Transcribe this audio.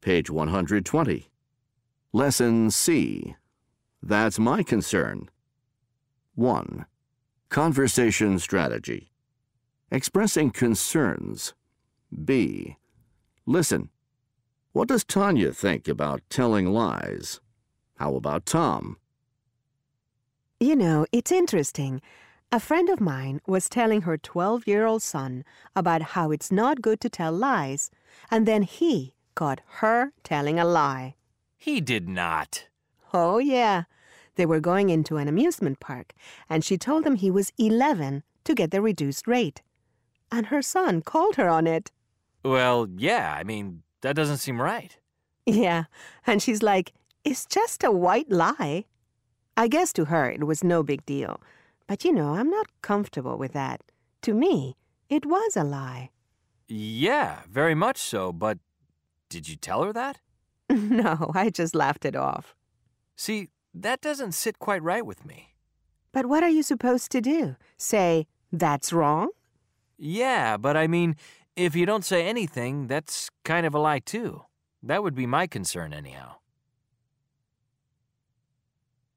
page 120. Lesson C. That's my concern. 1. Conversation strategy. Expressing concerns. B. Listen. What does Tanya think about telling lies? How about Tom? You know, it's interesting. A friend of mine was telling her 12-year-old son about how it's not good to tell lies, and then he caught her telling a lie. He did not. Oh, yeah. They were going into an amusement park, and she told him he was 11 to get the reduced rate. And her son called her on it. Well, yeah, that doesn't seem right. Yeah, and she's like, it's just a white lie. I guess to her it was no big deal. But you know, I'm not comfortable with that. To me, it was a lie. Yeah, very much so, but did you tell her that? No, I just laughed it off. See, that doesn't sit quite right with me. But what are you supposed to do? Say, that's wrong? Yeah, but if you don't say anything, that's kind of a lie too. That would be my concern anyhow.